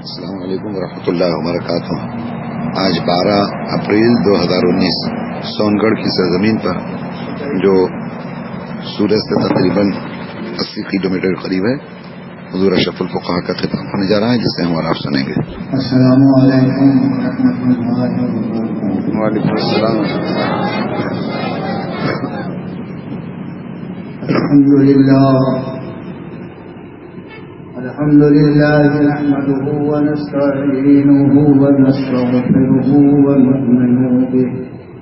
السلام علیکم ورحمۃ اللہ وبرکاتہ۔ آج 12 اپریل 2019 سونگڑھ کی سرزمین پر جو سورج سے تقریباً 80 کلومیٹر قریب ہے، حضور اشرف الفقہاء کا خطاب ہونے جا رہا ہے، جسے ہم اور آپ سنیں گے۔ السلام علیکم ورحمۃ اللہ وبرکاتہ۔ وعلیکم السلام۔ الحمد لله نحمده ونستعينه ونستغفره ونؤمن به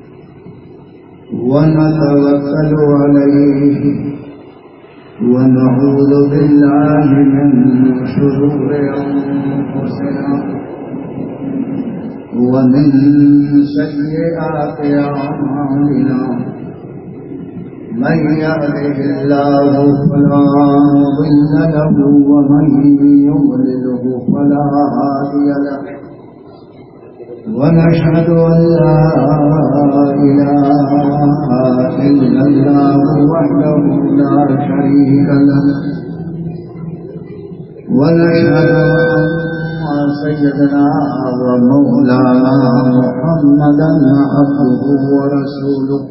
ونتوكل عليه ونعوذ بالله من شرور أنفسنا ومن سيئات أعمالنا، من يهده الله فلا مضل له ومن يضلله فلا هادي له، ونشهد أن لا إله إلا الله وحده لا شريك له، ونشهد أن سيدنا ومولانا محمدا عبده ورسوله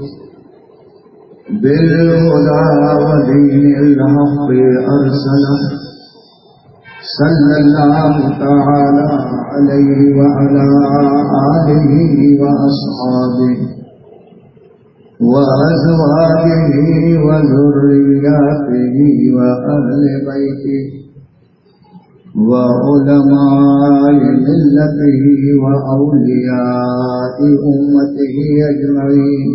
بالهدى ودين الحق أرسله، صلى الله تعالى عليه وعلى آله وأصحابه وأزواجه وذرياته وأهل بيته وعلماء ملته وأولياء أمته أجمعين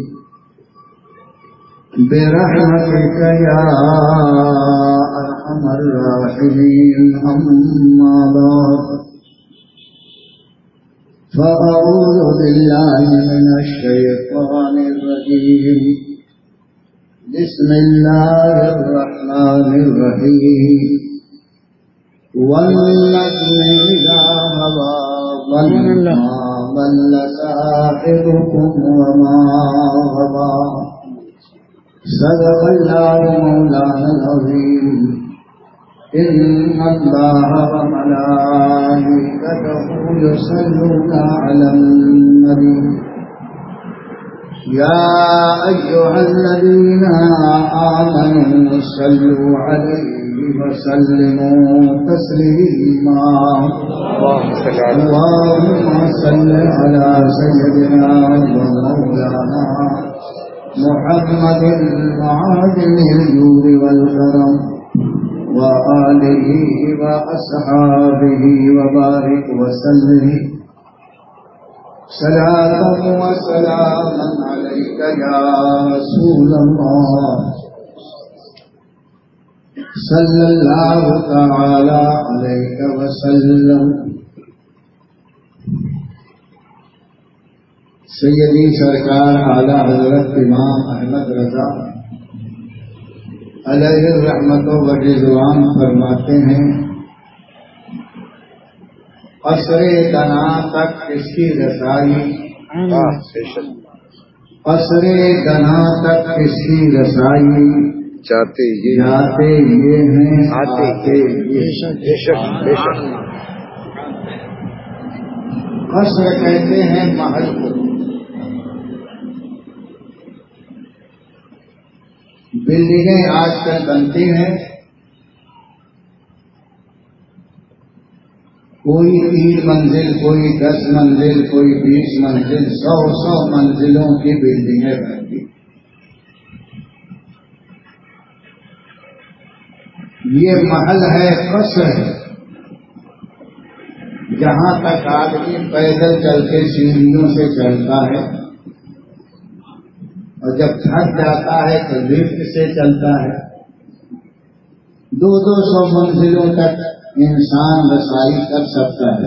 برحمتك يا أرحم الراحمين۔ أما بعد، فأعوذ بالله من الشيطان الرجيم، بسم الله الرحمن الرحيم، والنجم إذا هوى وما ضل صاحبكم وما غوى، صدق الله مولانا العظيم۔ إن الله وملائكته يصلون على النبي يا أيها الذين آمنوا صلوا عليه وسلموا تسليما۔ اللهم صل على سيدنا ومولانا محمد معادن الجود والكرم وآله وأصحابه وبارك وسلم صلاة وسلاما عليك يا رسول الله، صلى الله تعالى عليك وسلم۔ سیدی سرکار اعلیٰ حضرت امام احمد رضا علیہ الرحمت و رضوان فرماتے ہیں، قصر دنا تک کس کی رسائی، قصر دنا تک کس کی رسائی، جاتے یہ ہیں آتے یہ۔ قصر کہتے ہیں محل کو۔ بلڈنگیں آج کل بنتی ہیں، کوئی 3 منزل، کوئی 10 منزل، کوئی 20 منزل، 100 منزلوں کی بلڈنگیں بنتی۔ یہ محل ہے، قصر ہے، جہاں تک آدمی پیدل چل کے سیڑھیوں سے چلتا ہے، اور جب تھک جاتا ہے تو لفٹ سے چلتا ہے۔ 200 منزلوں تک انسان رسائی کر سکتا ہے،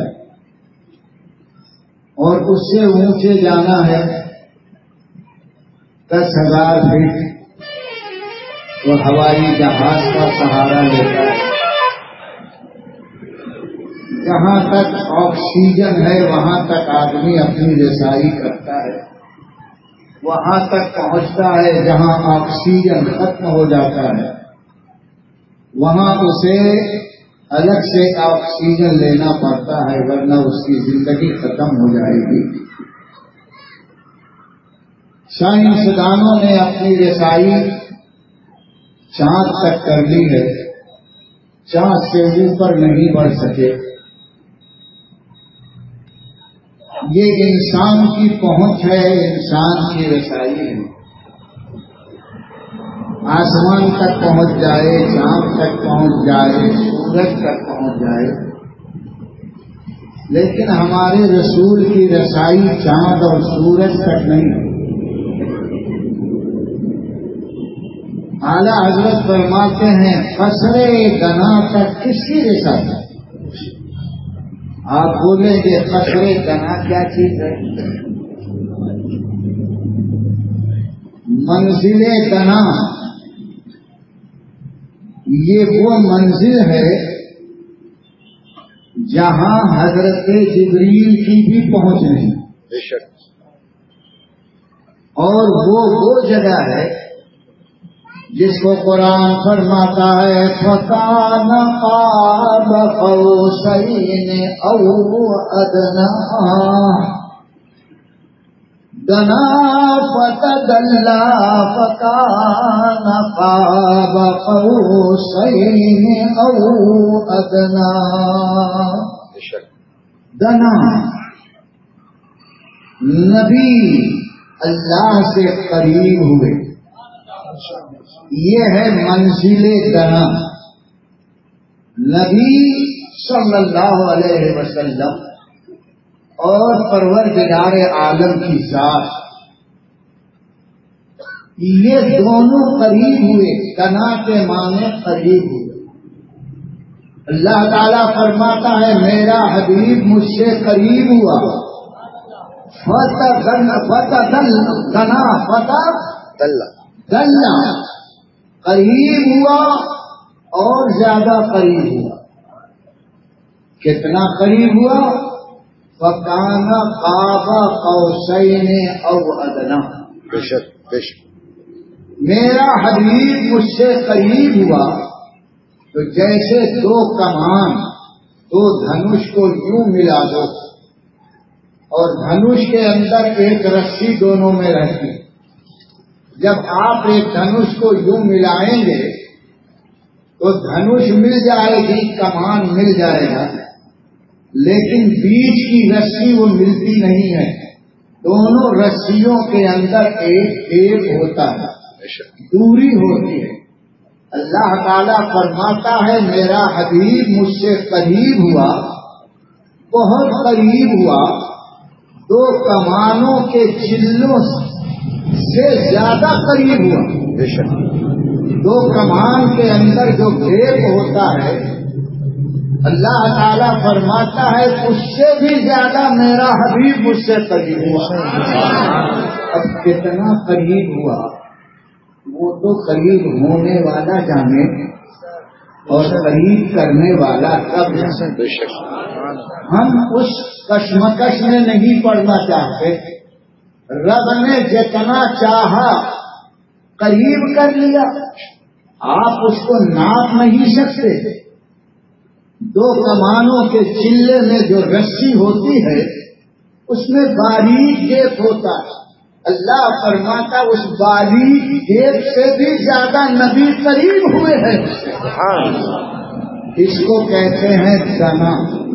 اور اس سے اونچے جانا ہے 10,000 فٹ تو ہوائی جہاز کا سہارا لیتا ہے۔ جہاں تک آکسیجن ہے وہاں تک آدمی اپنی رسائی کرتا ہے، وہاں تک پہنچتا ہے جہاں آکسیجن ختم ہو جاتا ہے، وہاں اسے الگ سے آکسیجن لینا پڑتا ہے ورنہ اس کی زندگی ختم ہو جائے گی۔ سائنسدانوں نے اپنی رسائی چاند تک کر لی ہے، چاند سے اوپر نہیں بڑھ سکے۔ یہ انسان کی پہنچ ہے، انسان کی رسائی ہے۔ آسمان تک پہنچ جائے، چاند تک پہنچ جائے، سورج تک پہنچ جائے، لیکن ہمارے رسول کی رسائی چاند اور سورج تک نہیں۔ اعلیٰ حضرت فرماتے ہیں قصرے دنا تک کس کی رسائی؟ آپ بولیں گے قصرے دنا کیا چیز ہے؟ منزل دنا یہ وہ منزل ہے جہاں حضرت جبریل کی بھی پہنچ نہیں، اور وہ جگہ ہے جس کو قرآن فرماتا ہے فَكَانَ قَابَ قَوْسَيْنِ أَوْ أَدْنَىٰ دَنَا فَتَدَلَّىٰ فَكَانَ قَابَ قَوْسَيْنِ أَوْ أَدْنَىٰ۔ دنا نبی اللہ سے قریب ہوئے، یہ ہے منزل دنا۔ نبی صلی اللہ علیہ وسلم اور پروردگار عالم کی ذات یہ دونوں قریب ہوئے، دنا کے معنی قریب ہوئے۔ اللہ تعالیٰ فرماتا ہے میرا حبیب مجھ سے قریب ہوا، دلّا قریب ہوا اور زیادہ قریب ہوا۔ کتنا قریب ہوا؟ فَكَانَ قَابَ قَوْسَيْنِ أَوْ أَدْنَىٰ۔ میرا حبیب مجھ سے قریب ہوا تو جیسے دو کمان دو دھنوش کو یوں ملا دو اور دھنوش کے اندر ایک رسی دونوں میں رہتی، جب آپ ایک دھنوش کو یوں ملائیں گے تو دھنوش مل جائے گی، کمان مل جائے گا، لیکن بیچ کی رسی وہ ملتی نہیں ہے، دونوں رسیوں کے اندر ایک گیپ ہوتا ہے، دوری ہوتی ہے۔ اللہ تعالیٰ فرماتا ہے میرا حبیب مجھ سے قریب ہوا، بہت قریب ہوا، دو کمانوں کے چلوں سے زیادہ قریب ہوا۔ دو کمان کے اندر جو گیپ ہوتا ہے اللہ تعالیٰ فرماتا ہے اس سے بھی زیادہ میرا حبیب مجھ سے قریب ہوا۔ اب کتنا قریب ہوا وہ تو قریب ہونے والا جانے اور قریب کرنے والا کب۔ ہم اس کشمکش میں نہیں پڑنا چاہتے، رب نے جتنا چاہا قریب کر لیا، آپ اس کو ناپ نہیں سکتے۔ دو کمانوں کے چلے میں جو رسی ہوتی ہے اس میں باریک گیپ ہوتا ہے، اللہ فرماتا اس باریک گیپ سے بھی زیادہ نبی قریب ہوئے ہیں۔ اس کو کہتے ہیں دنا،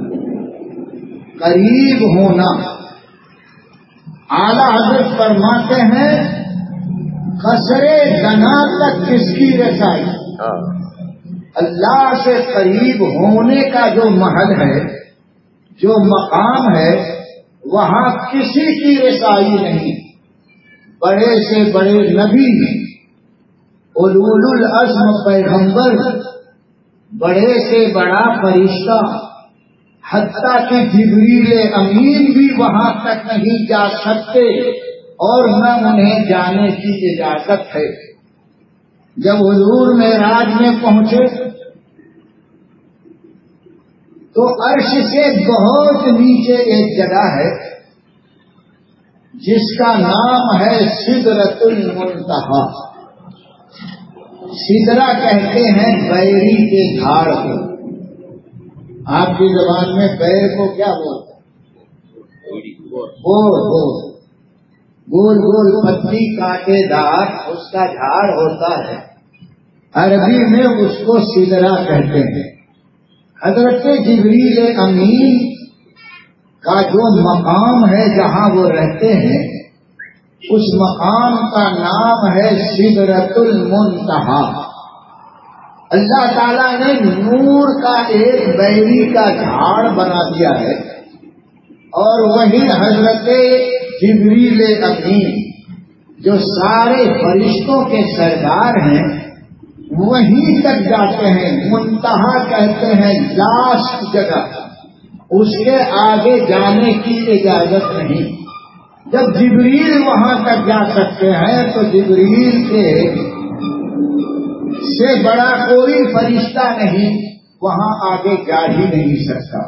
قریب ہونا۔ اعلیٰ حضرت فرماتے ہیں قصرے دنا تک کس کی رسائی؟ اللہ سے قریب ہونے کا جو محل ہے، جو مقام ہے، وہاں کسی کی رسائی نہیں۔ بڑے سے بڑے نبی، اولو العزم پیغمبر، بڑے سے بڑا فرشتہ، حتیٰ کہ جبریل امین بھی وہاں تک نہیں جا سکتے اور نہ انہیں جانے کی اجازت ہے۔ جب حضور معراج میں پہنچے تو عرش سے بہت نیچے ایک جگہ ہے جس کا نام ہے سدرۃ المنتہا۔ سدرا کہتے ہیں بیری کے جھاڑ کو، آپ کی زبان میں پیر کو کیا بولتے ہیں؟ گول گول پتی کانٹے دار اس کا جھاڑ ہوتا ہے، عربی میں اس کو سدرا کہتے ہیں۔ حضرت جبریل امین کا جو مقام ہے جہاں وہ رہتے ہیں، اس مقام کا نام ہے سدرۃ المنتہا۔ اللہ تعالیٰ نے نور کا ایک بیری کا جھاڑ بنا دیا ہے، اور وہی حضرت جبریل امین جو سارے فرشتوں کے سردار ہیں وہیں تک جاتے ہیں۔ منتہا کہتے ہیں لاسٹ جگہ، اس کے آگے جانے کی اجازت نہیں۔ جب جبریل وہاں تک جا سکتے ہیں تو جبریل سے بڑا کوئی فرشتہ نہیں وہاں آگے جا ہی نہیں سکتا۔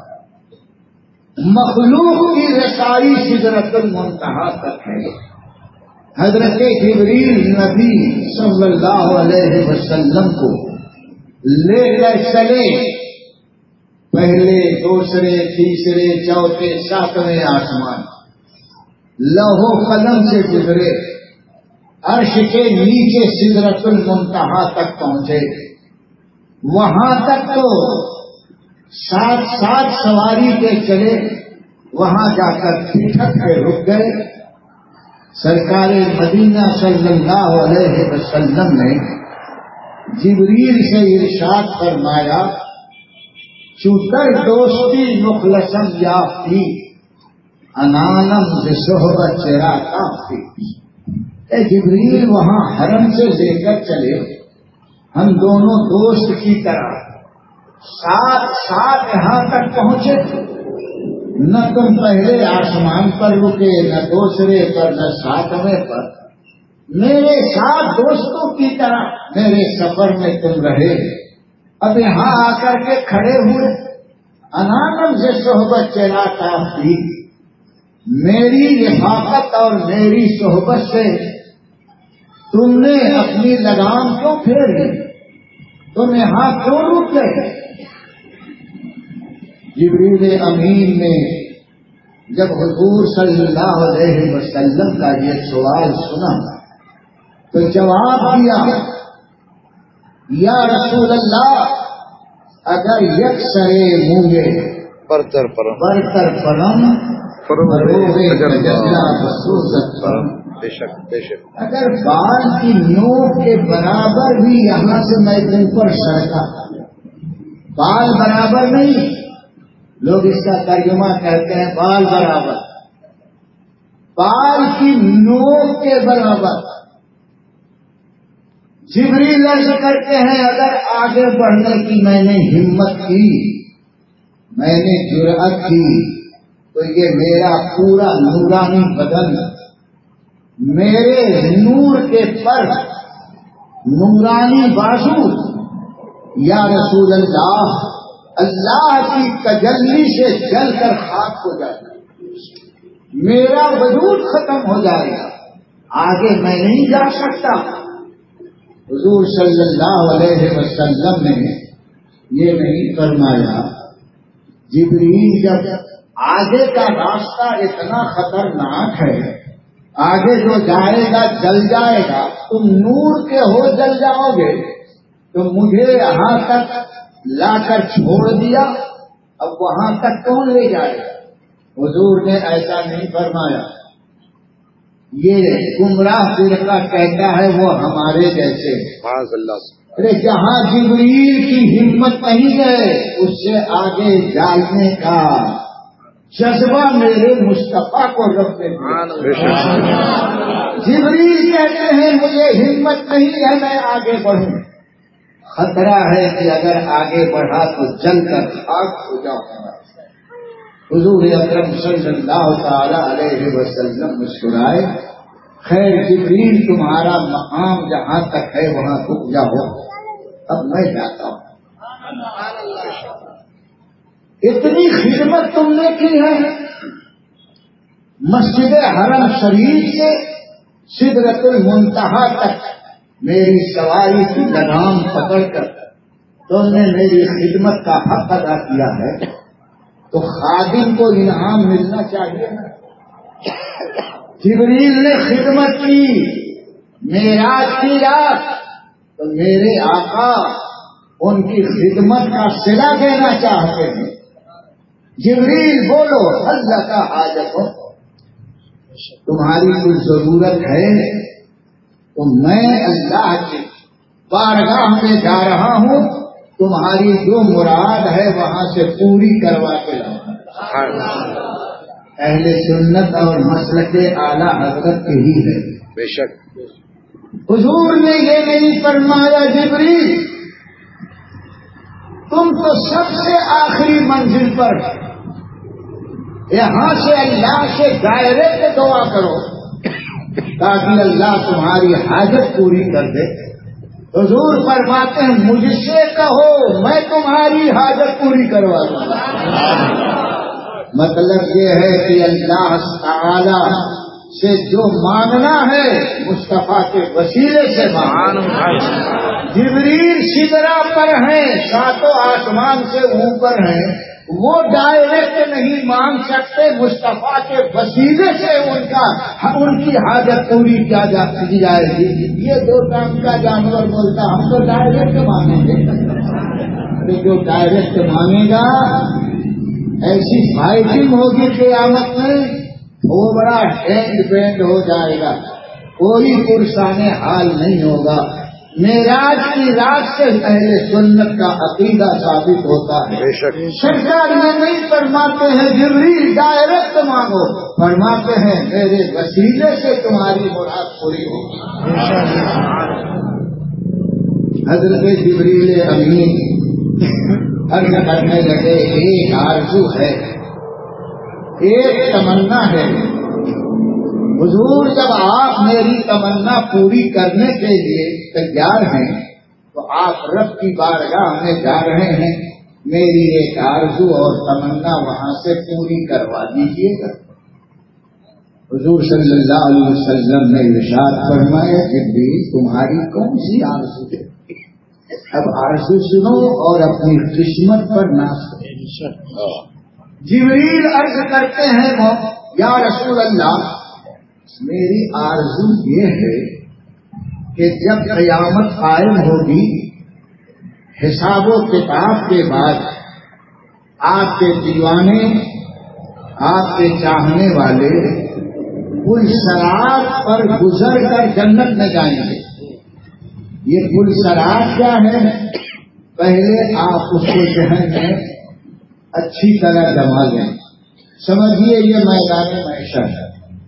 مخلوق کی رسائی سدرۃ المنتہا تک ہے۔ حضرت جبریل نبی صلی اللہ علیہ وسلم کو لے کر چلے پہلے، دوسرے، تیسرے، چوتھے، ساتویں آسمان، لوح و قلم سے گزرے، عرش کے نیچے سدرۃ المنتہا تک پہنچے۔ وہاں تک تو ساتھ سواری کے چلے، وہاں جا کر ٹھٹک کے رک گئے۔ سرکار مدینہ صلی اللہ علیہ وسلم نے جبریل سے ارشاد فرمایا، چوتر دوستی مخلصم یافتی انانم صحبت چرا کافی۔ اے جبریل وہاں حرم سے لے کر چلے، ہم دونوں دوست کی طرح ساتھ یہاں تک پہنچے، نہ تم پہلے آسمان پر رکے، نہ دوسرے پر، نہ ساتویں پر، میرے ساتھ دوستوں کی طرح میرے سفر میں تم رہے۔ اب یہاں آ کر کے کھڑے ہوئے، انانم سے صحبت چلا کافی، میری رفاقت اور میری صحبت سے تم نے اپنی لگام کیوں پھیر لی؟ تم یہاں کیوں رک گئے؟ جبریل امین نے جب حضور صلی اللہ علیہ وسلم کا یہ سوال سنا تو جواب دیا، یا رسول اللہ، اگر یکسرے مونگے برتر پرم بے شک اگر بال کی نوک کے برابر بھی یہاں سے میں تم پر سڑکا، بال برابر نہیں، لوگ اس کا ترجمہ کہتے ہیں بال برابر، بال کی نوک کے برابر۔ جبریل عرض کرتے ہیں اگر آگے بڑھنے کی میں نے ہمت کی، میں نے جرأت کی، تو یہ میرا پورا نورانی بدن، میرے نور کے پر، نورانی بازو، یا رسول اللہ، اللہ کی تجلی سے جل کر خاک ہو جائے گا، میرا وجود ختم ہو جائے گا، آگے میں نہیں جا سکتا۔ حضور صلی اللہ علیہ وسلم نے یہ نہیں فرمایا، جبریل جب آگے کا راستہ اتنا خطرناک ہے، آگے جو جائے گا جل جائے گا، تم نور کے ہو جل جاؤ گے، تو مجھے یہاں تک لا کر چھوڑ دیا، اب وہاں تک کون لے جائے گا؟ حضور نے ایسا نہیں فرمایا۔ یہ گمراہ فرقہ کہتا ہے وہ ہمارے جیسے، ارے جہاں جبریل کی ہمت نہیں ہے اس سے آگے جانے کا جذبہ میرے مصطفیٰ کو رب نے دیا۔ جبریل کہتے ہیں مجھے ہمت نہیں ہے میں آگے بڑھوں، خطرہ ہے کہ اگر آگے بڑھا تو جل کر خاک ہو جاؤں گا۔ حضور اکرم صلی اللہ تعالی علیہ وسلم مسکرائے، خیر جبریل تمہارا مقام جہاں تک ہے وہاں رک جاؤ، اب میں جاتا ہوں۔ اتنی خدمت تم نے کی ہے، مسجد حرم شریف سے سدرۃ المنتہا تک میری سواری کی لگام پکڑ کر تم نے میری خدمت کا حق ادا کیا ہے تو خادم کو انعام ملنا چاہیے نا. جبریل نے خدمت کی معراج کی رات تو میرے آقا ان کی خدمت کا صلہ دینا چاہتے ہیں. جبریل بولو اللہ کا حاجت ہو, تمہاری کوئی ضرورت ہے تو میں اللہ کی بارگاہ میں جا رہا ہوں, تمہاری جو مراد ہے وہاں سے پوری کروا کے لاؤں. اہل سنت اور مسلک اعلی حضرت یہی ہے. بے شک حضور نے یہ نہیں فرمایا جبریل تم تو سب سے آخری منزل پر, یہاں سے اللہ سے ڈائریکٹ دعا کرو تاکہ اللہ تمہاری حاجت پوری کر دے. حضور فرماتے ہیں مجھ سے کہو میں تمہاری حاجت پوری کروا دوں گا. مطلب یہ ہے کہ اللہ تعالی سے جو مانگنا ہے مصطفیٰ کے وسیلے سے مانگنا. جبریل سدرا پر ہیں, ساتوں آسمان سے اوپر ہیں, وہ ڈائریکٹ نہیں مانگ سکتے, مصطفیٰ کے وسیلے سے ان کی حاجت پوری کیا کی جائے گی. یہ دو کام کا جانور بولتا ہم تو ڈائریکٹ مانگیں گے, جو ڈائریکٹ مانگے گا ایسی فائٹنگ ہوگی قیامت میں وہ بڑا ہینڈ بینڈ ہو جائے گا, کوئی پرسان حال نہیں ہوگا. معراج کی رات سے اہل سنت کا عقیدہ ثابت ہوتا ہے. سرکار یہ نہیں فرماتے ہیں جبریل ڈائریکٹ مانگو, فرماتے ہیں میرے وسیلے سے تمہاری مراد پوری ہوگی. حضرت جبریل امین عرض کرنے لگے ایک آرزو ہے, ایک تمنا ہے. حضور جب آپ میری تمنا پوری کرنے کے لیے تیار ہیں تو آپ رب کی بارگاہ میں جا رہے ہیں, میری ایک آرزو اور تمنا وہاں سے پوری کروا دیجیے گا. حضور صلی اللہ علیہ وسلم نے ارشاد فرمایا جبریل تمہاری کون سی آرزو ہے؟ اب آرزو سنو اور اپنی قسمت پر ناز کرو. جبریل عرض کرتے ہیں یا رسول اللہ میری آرزو یہ ہے کہ جب قیامت قائم ہوگی حساب و کتاب کے بعد آپ کے دیوانے آپ کے چاہنے والے پل صراط پر گزر کر جنت میں جائیں گے. یہ پل صراط کیا ہے؟ پہلے آپ اس کے ذہن میں اچھی طرح جما لیں. سمجھیے یہ میدان محشر ہے,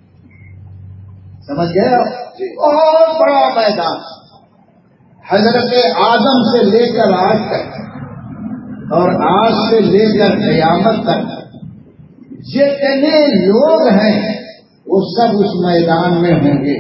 سمجھ گئے آپ؟ بہت بڑا میدان, حضرت آدم سے لے کر آج تک اور آج سے لے کر قیامت تک جتنے لوگ ہیں وہ سب اس میدان میں ہوں گے.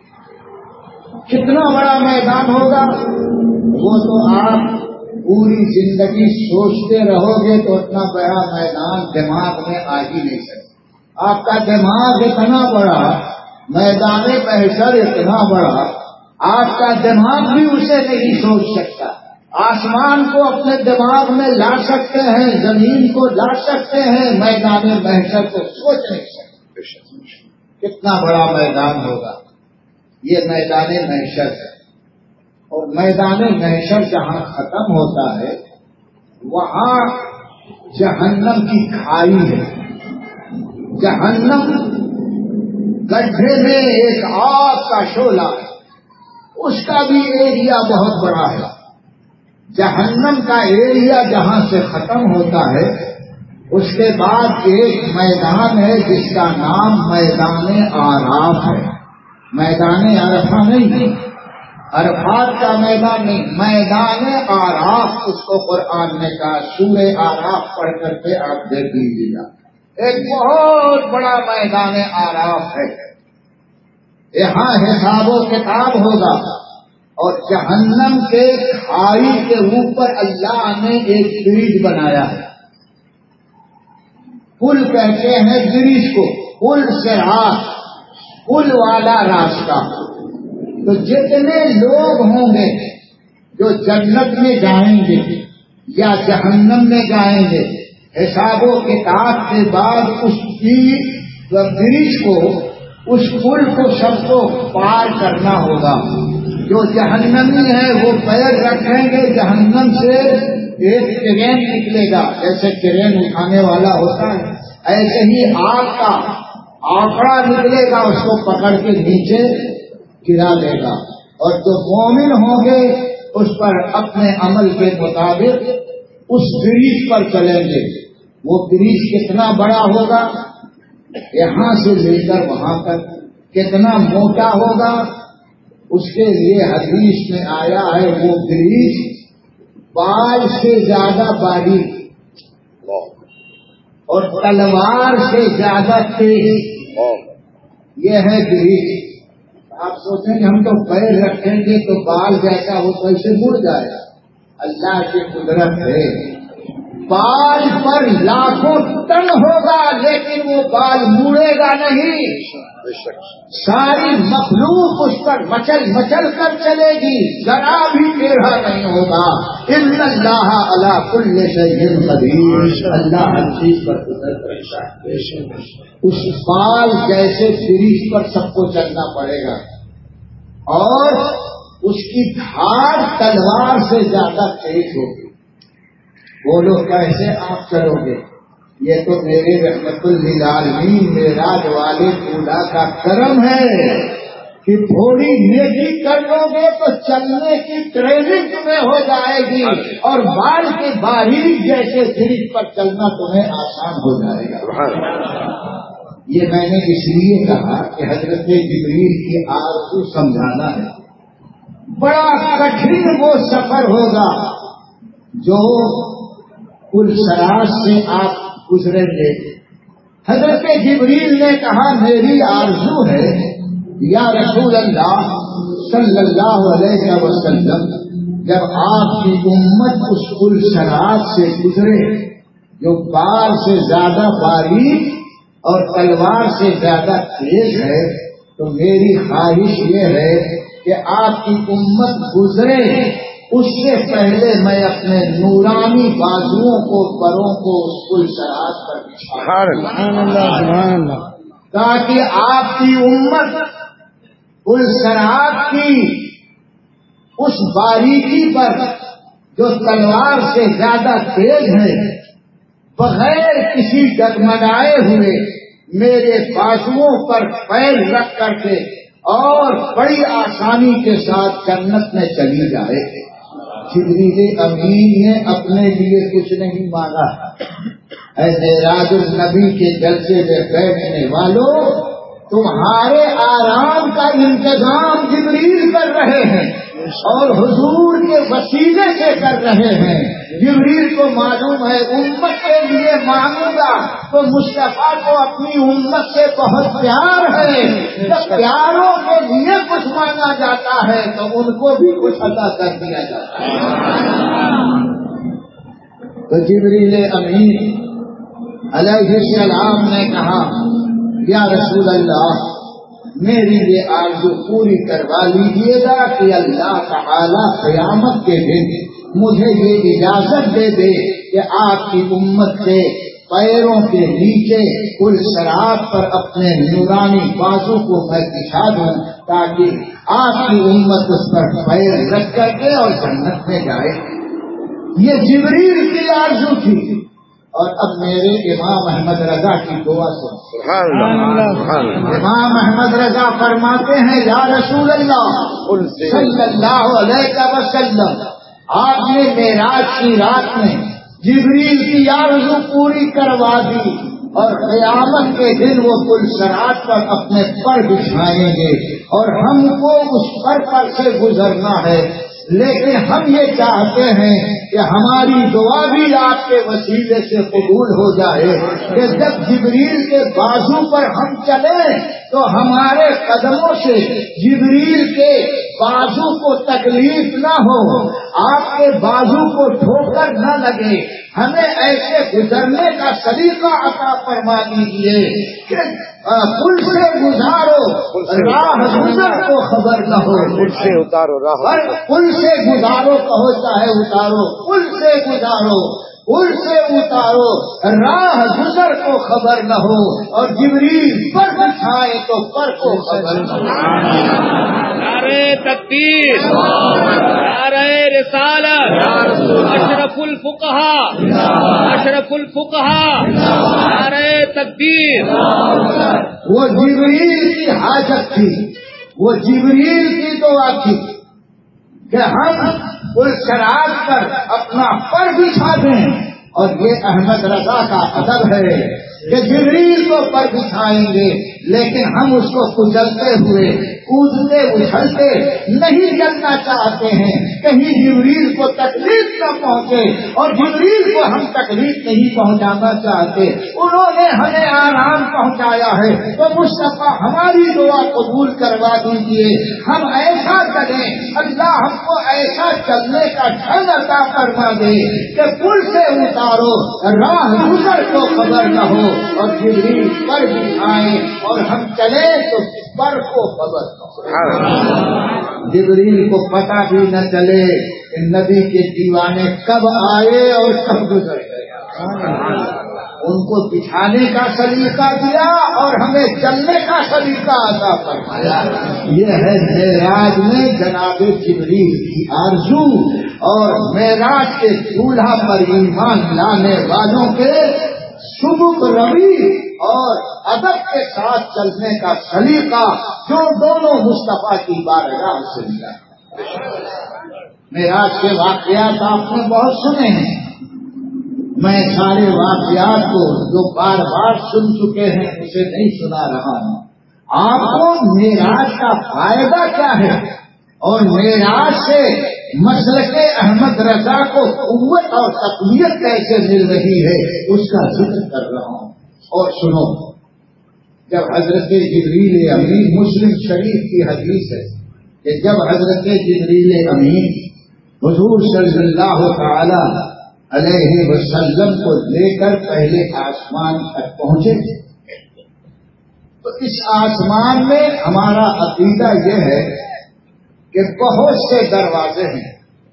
کتنا بڑا میدان ہوگا وہ تو آپ پوری زندگی سوچتے رہو گے تو اتنا بڑا میدان دماغ میں آ ہی نہیں سکتا. آپ کا دماغ اتنا بڑا, میدان محشر اتنا بڑا, آپ کا دماغ بھی اسے نہیں سوچ سکتا. آسمان کو اپنے دماغ میں لا سکتے ہیں, زمین کو لا سکتے ہیں, میدان محشر کو سوچ نہیں سکتے. کتنا بڑا میدان ہوگا یہ میدان محشر ہے. اور میدان محشر جہاں ختم ہوتا ہے وہاں جہنم کی کھائی ہے. جہنم گڈھے میں ایک آگ کا شعلہ ہے, اس کا بھی ایریا بہت بڑا ہے. جہنم کا ایریا جہاں سے ختم ہوتا ہے اس کے بعد ایک میدان ہے جس کا نام میدان آراف ہے. میدان عرفہ نہیں, عرفات کا میدان نہیں, میدان آراف اس کو قرآن نے کہا. سورہ آراف پڑھ کر کے آپ دیکھ لیجیے گا, ایک بہت بڑا میدان آراف ہے. یہاں حساب و کتاب ہوگا اور جہنم کے کھائی کے اوپر اللہ نے ایک برج بنایا ہے. پل کہتے ہیں برج کو, پل صراط, پل والا راستہ. تو جتنے لوگ ہوں گے جو جنت میں جائیں گے یا جہنم میں جائیں گے. حساب و کتاب کے بعد اس کی برج کو، اس پل کو سب کو پار کرنا ہوگا. جو جہنمی ہے وہ پیر رکھیں گے، جہنم سے ایک ٹرین نکلے گا، جیسے ٹرین اٹھانے والا ہوتا ہے ایسے ہی آگ کا آکڑا نکلے گا، اس کو پکڑ کے نیچے گرا لے گا. اور جو مومن ہوں گے اس پر اپنے عمل کے مطابق اس برج پر چلیں گے. وہ برج کتنا بڑا ہوگا، یہاں سے لے کر وہاں تک کتنا موٹا ہوگا، اس کے لیے حدیث میں آیا ہے وہ برج بال سے زیادہ باریک اور تلوار سے زیادہ تیز. یہ ہے برج. آپ سوچیں کہ ہم تو پیر رکھیں گے تو بال جیسا وہ کیسے مڑ جائے گا. اللہ کی قدرت ہے، بال پر لاکھوں ٹن ہوگا لیکن وہ بال مڑے گا نہیں. ساری مخلوق اس پر مچل مچل کر چلے گی، ذرا بھی ٹیڑھا نہیں ہوگا. ان اللہ علی کل شیء قدیر، اللہ ہر چیز پر قدرت رکھتا ہے. اس بال جیسے برج پر سب کو چلنا پڑے گا، اور اس کی دھار تلوار سے زیادہ تیز ہوگی. بولو کیسے آپ چلو گے؟ یہ تو میرے رحمت للعالمین معراج والے خدا کا کرم ہے کہ تھوڑی نیکی کر لو گے تو چلنے کی ٹریننگ تمہیں ہو جائے گی، اور بال کے باریک جیسے برج پر چلنا تمہیں آسان ہو جائے گا. یہ میں نے اس لیے کہا کہ حضرت جبریل کی آرزو سمجھانا ہے. بڑا کٹھن وہ سفر ہوگا جو پل سراج سے آپ گزریں گے. حضرت جبریل نے کہا میری آرزو ہے یا رسول اللہ صلی اللہ علیہ وسلم، جب آپ کی امت اس پل سراج سے گزرے جو بال سے زیادہ باریک اور تلوار سے زیادہ تیز ہے، تو میری خواہش یہ ہے کہ آپ کی امت گزرے اس سے پہلے میں اپنے نورانی بازوؤں کو، پروں کو اس پل سراج پر بچھاؤں، تاکہ آپ کی امت پل سراج کی اس باریکی پر جو تلوار سے زیادہ تیز ہے، بغیر کسی ڈگمگائے ہوئے میرے بازوؤں پر پیر رکھ کر کے اور بڑی آسانی کے ساتھ جنت میں چلی جائے. جبریل امین نے اپنے لیے کچھ نہیں مانگا. اے معراج النبی کے جلسے میں بیٹھنے والوں، تمہارے آرام کا انتظام جبریل کر رہے ہیں اور حضور کے وسیلے سے کر رہے ہیں. جبریل کو معلوم ہے امت کے لیے مانگوں گا تو مصطفیٰ کو اپنی امت سے بہت پیار ہے. جب پیاروں کے لیے کچھ مانگا جاتا ہے تو ان کو بھی کچھ عطا کر دیا جاتا ہے. تو جبریل امین علیہ السلام نے کہا یا رسول اللہ میری یہ آرزو پوری کروا لیجیے گا کہ اللہ تعالی قیامت کے دن مجھے یہ اجازت دے دے کہ آپ کی امت کے پیروں کے نیچے پل سراج پر اپنے نورانی بازو کو میں بچھا دوں تاکہ آپ کی امت اس پر پیر رکھ کر کے اور جنت میں جائے. یہ جبریل کی آرزو تھی. اور اب میرے امام احمد رضا کی دعا سن. امام احمد رضا فرماتے ہیں یا رسول اللہ صلی اللہ علیہ وسلم، آپ نے معراج کی رات میں جبریل کی آرزو پوری کروا دی اور قیامت کے دن وہ پل سراج پر اپنے پر بچھائیں گے اور ہم کو اس پر سے گزرنا ہے. لیکن ہم یہ چاہتے ہیں کہ ہماری دعا بھی آپ کے وسیلے سے قبول ہو جائے کہ جب جبریل کے بازو پر ہم چلیں تو ہمارے قدموں سے جبریل کے بازو کو تکلیف نہ ہو، آپ کے بازو کو ٹھوکر نہ لگے، ہمیں ایسے گزرنے کا سلیقہ عطا فرما دیجیے کہ پل سے گزارو راہ گزر کو خبر نہ ہو، پل سے اتارو راہ، پل سے گزارو کہو چاہے اتارو، پل سے گزارو، پل سے اتارو راہ گزر کو خبر نہ ہو، اور جبریل پر بچھائے تو پر کو خبر نہ ہو۔ نعرہ تکبیر، نعرہ رسالت، اشرف الفقہا، اشرف الفقہا، نعرہ تکبیر۔ وہ جبریل کی حاجت تھی، وہ جبریل کی دعا تھی کہ ہم اس شراب پر اپنا پر بچھا دیں، اور یہ احمد رضا کا ادب ہے کہ جبریل کو پر بچھائیں گے، لیکن ہم اس کو کچلتے ہوئے کودتے اچھلتے نہیں چلنا چاہتے ہیں، کہیں جبریل کو تکلیف نہ پہنچے، اور جبریل کو ہم تکلیف نہیں پہنچانا چاہتے، انہوں نے ہمیں آرام پہنچایا ہے، تو مصطفیٰ ہماری دعا قبول کروا دیجیے، ہم ایسا چلیں، اللہ ہم کو ایسا چلنے کا ڈھنگ عطا فرما دے کہ پل سے اتارو راہ گزر کو خبر نہ ہو، اور جبریل پر بچھائیں اور ہم چلے تو پر کو خبر نہ ہو، جبریل کو پتہ بھی نہ چلے کہ نبی کے دیوانے کب آئے اور کب گزر گئے، ان کو بچھانے کا سلیقہ دیا اور ہمیں چلنے کا سلیقہ عطا فرمایا۔ یہ ہے معراج میں جناب جبریل کی آرزو، اور معراج کے چولہا پر ایمان لانے والوں کے سبک روی اور ادب کے ساتھ چلنے کا سلیقہ جو دونوں مصطفیٰ کی بارگاہ سے ملا۔ معراج کے واقعات آپ نے بہت سنے ہیں، میں سارے واقعات کو جو بار بار سن چکے ہیں اسے نہیں سنا رہا ہوں۔ آپ کو معراج کا فائدہ کیا ہے اور معراج سے مسلک احمد رضا کو قوت اور تقویت کیسے مل رہی ہے اس کا ذکر کر رہا ہوں۔ اور سنو، جب حضرت جبریل امین، مسلم شریف کی حدیث ہے کہ جب حضرت جبریل امین حضور صلی اللہ تعالی علیہ وسلم کو لے کر پہلے آسمان تک پہنچے، تو اس آسمان میں ہمارا عقیدہ یہ ہے کہ بہت سے دروازے ہیں،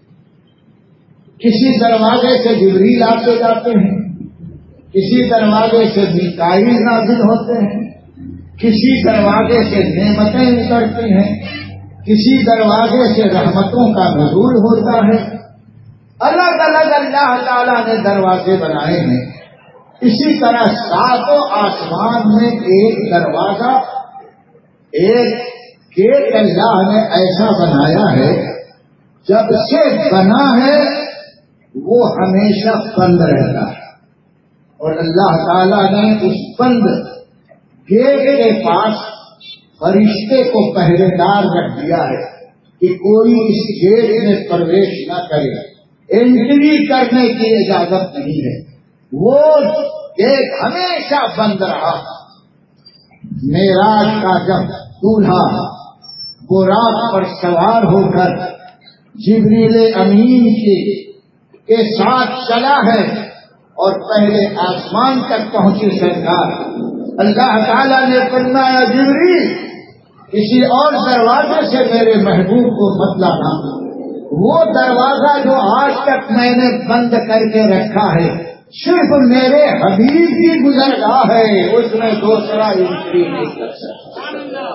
کسی دروازے سے جبریل آتے جاتے ہیں، کسی دروازے سے میکائیل نازل ہوتے ہیں، کسی دروازے سے نعمتیں اترتی ہیں، کسی دروازے سے رحمتوں کا نزول ہوتا ہے، الگ الگ اللہ تعالیٰ نے دروازے بنائے ہیں۔ اسی طرح ساتوں آسمان میں ایک دروازہ، ایک گیٹ اللہ نے ایسا بنایا ہے، جب سے بنا ہے وہ ہمیشہ بند رہتا ہے، اور اللہ تعالیٰ نے اس بند گیٹ کے پاس فرشتے کو پہرے دار رکھ دیا ہے کہ کوئی اس گیٹ میں پرویش نہ کرے، انٹری کرنے کی اجازت نہیں ہے، وہ گیٹ ہمیشہ بند رہا۔ معراج کا جب دولہا براق پر سوار ہو کر جبریل امین کے ساتھ چلا ہے اور پہلے آسمان تک پہنچی سرکار، اللہ تعالیٰ نے فرمایا جبریل کسی اور دروازے سے میرے محبوب کو مت لانا، وہ دروازہ جو آج تک میں نے بند کر کے رکھا ہے صرف میرے حبیب کی گزرگاہ ہے، اس میں دوسرا انٹری نہیں کر سکتا۔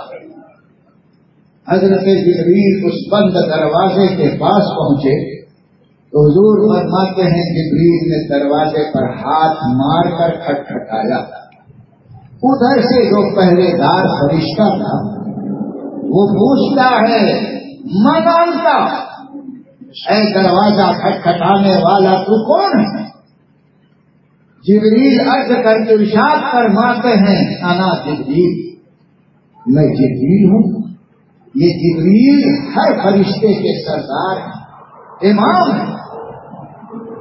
حضرت جبریل اس بند دروازے کے پاس پہنچے تو حضور فرماتے ہیں جبریل نے دروازے پر ہاتھ مار کر کھٹکھٹایا، ادھر سے جو پہرے دار فرشتہ تھا وہ پوچھتا ہے منانتا، اے دروازہ کھٹکھٹانے والا تو کون ہے؟ جبریل عرض کر کے ارشاد فرماتے ہیں انا جبریل، میں جبریل ہوں۔ یہ جبریل ہر فرشتے کے سردار ہیں، امام ہیں۔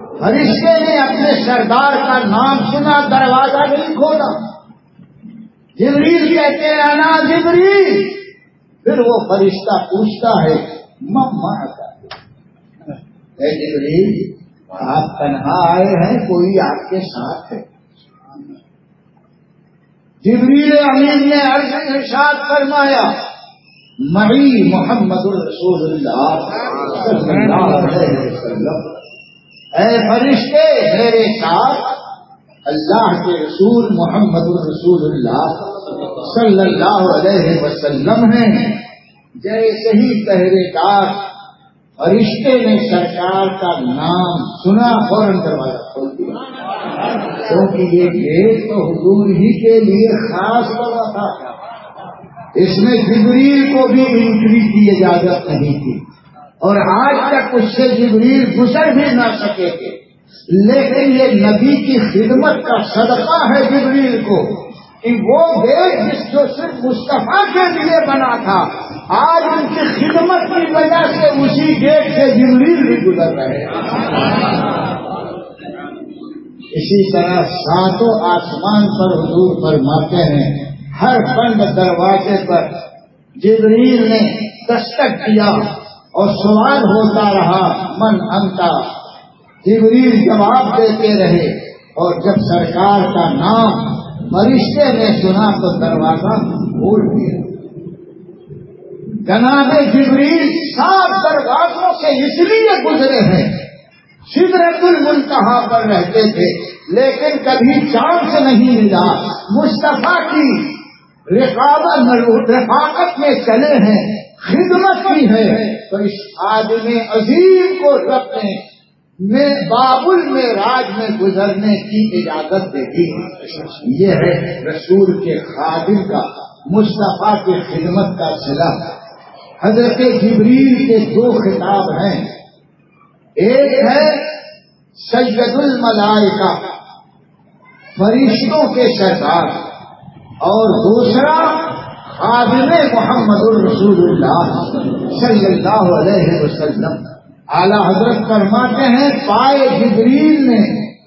فرشتے نے اپنے سردار کا نام سنا، دروازہ نہیں کھولا۔ جبریل کہتے ہیں انا جبریل. پھر وہ فرشتہ پوچھتا ہے مما اے جبریل آپ تنہا آئے ہیں کوئی آپ کے ساتھ ہے؟ جبریل امین نے عرض ارشاد فرمایا معی محمد الرسول اللہ صلی اللہ علیہ وسلم. اے فرشتے میرے ساتھ اللہ کے رسول محمد الرسول اللہ صلی اللہ علیہ وسلم ہیں. جیسے ہی پہرے دار فرشتے نے سرکار کا نام سنا فوراً دروازہ کھول دیا, کیونکہ یہ گیٹ تو حضور ہی کے لیے خاص بنا تھا. اس میں جبریل کو بھی انٹری کی اجازت نہیں تھی اور آج تک اس سے جبریل گزر بھی نہ سکے تھے. لیکن یہ نبی کی خدمت کا صدقہ ہے جبریل کو کہ وہ گیٹ جو صرف مصطفیٰ کے لیے بنا تھا آج ان کی خدمت کی وجہ سے اسی گیٹ سے جبریل بھی گزر رہے ہیں. اسی طرح ساتوں آسمان پر حضور فرماتے ہیں ہر بند دروازے پر جبریل نے دستک کیا اور سوال ہوتا رہا من انتا. جبریل جواب دیتے رہے اور جب سرکار کا نام فرشتے نے سنا تو دروازہ کھول دیا. جناب جبریل 7 دروازوں سے اس لیے گزرے ہیں. سدرۃ المنتہا پر رہتے تھے لیکن کبھی چاند سے نہیں ملا. مصطفیٰ کی رفاقت میں چلے ہیں, خدمت کی ہے. تو اس آدمی عظیم کو رب نے باب المعراج میں گزرنے کی اجازت دے دی. یہ ہے رسول کے خادم کا مصطفیٰ کی خدمت کا صلہ. حضرت جبریل کے 2 خطاب ہیں. ایک ہے سید الملائکہ فرشتوں کے سردار اور دوسرا خادم محمد الرسول اللہ صلی اللہ علیہ وسلم. اعلیٰ حضرت فرماتے ہیں پائے جبریل نے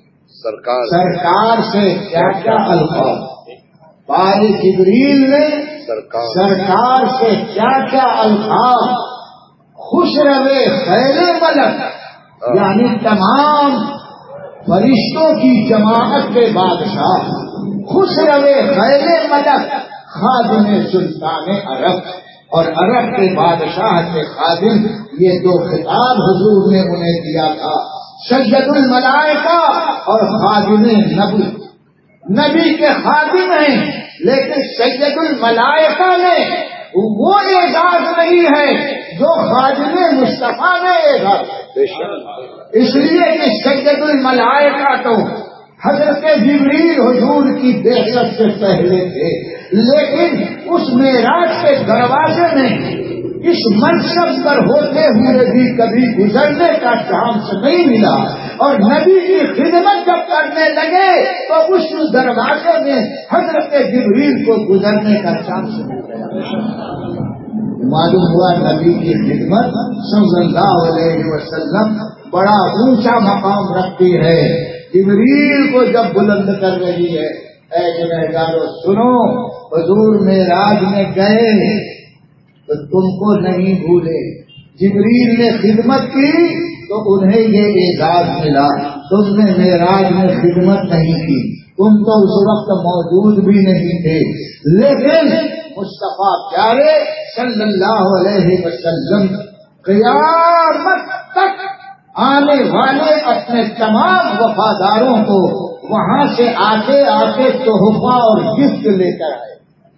سرکار سے کیا کیا الفاظ, پائے جبریل نے سرکار سے کیا کیا الفاظ. خوش روے خیر ملک یعنی تمام فرشتوں کی جماعت کے بادشاہ, خوش روے خیر ملک خادم سلطان عرب اور عرب کے بادشاہ کے خادم. یہ 2 خطاب حضور نے انہیں دیا تھا, سید الملائکہ اور خادم نبی. نبی کے خادم ہیں لیکن سید الملائکہ نے وہ اعزاز نہیں ہے جو خادم مصطفیٰ نے اعزاز. اس لیے کہ سید الملائکہ تو حضرت جبریل حضور کی بعثت سے پہلے تھے, لیکن اس معراج کے دروازے میں اس منصب پر ہوتے ہوئے بھی کبھی گزرنے کا چانس نہیں ملا. اور نبی کی خدمت جب کرنے لگے تو اس دروازے میں حضرت جبریل کو گزرنے کا چانس مل گیا. معلوم ہوا نبی کی خدمت صلی اللہ علیہ وسلم بڑا اونچا مقام رکھتی ہے. جبریل کو جب بلند کر رہی ہے, اے گنہگارو سنو, حضور معراج میں گئے تو تم کو نہیں بھولے. جبریل نے خدمت کی تو انہیں یہ اعزاز ملا. تم نے معراج میں خدمت نہیں کی, تم تو اس وقت موجود بھی نہیں تھے. لیکن مصطفیٰ پیارے صلی اللہ علیہ وسلم قیامت تک آنے والے اپنے تمام وفاداروں کو وہاں سے آتے آتے تحفہ اور گفٹ لے کر آئے.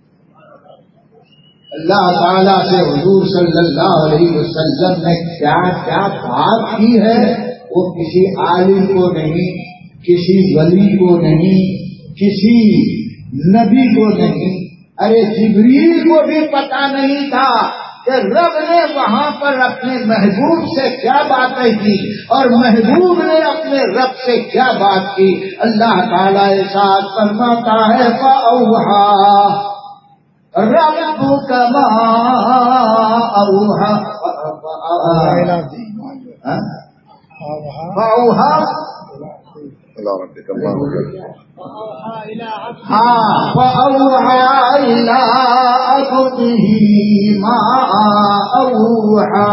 اللہ تعالیٰ سے حضور صلی اللہ علیہ وسلم نے کیا کیا بات کی ہے وہ کسی عالم کو نہیں, کسی ولی کو نہیں, کسی نبی کو نہیں, ارے جبریل کو بھی پتا نہیں تھا کہ رب نے وہاں پر اپنے محبوب سے کیا باتیں کی اور محبوب نے اپنے رب سے کیا بات کی. اللہ تعالیٰ ارشاد فرماتا ہے فَأَوْحَىٰ رَبُّكَ مَا أَوْحَىٰ فَأَوْحَىٰ فأوحى إلى عبده ما أوحى.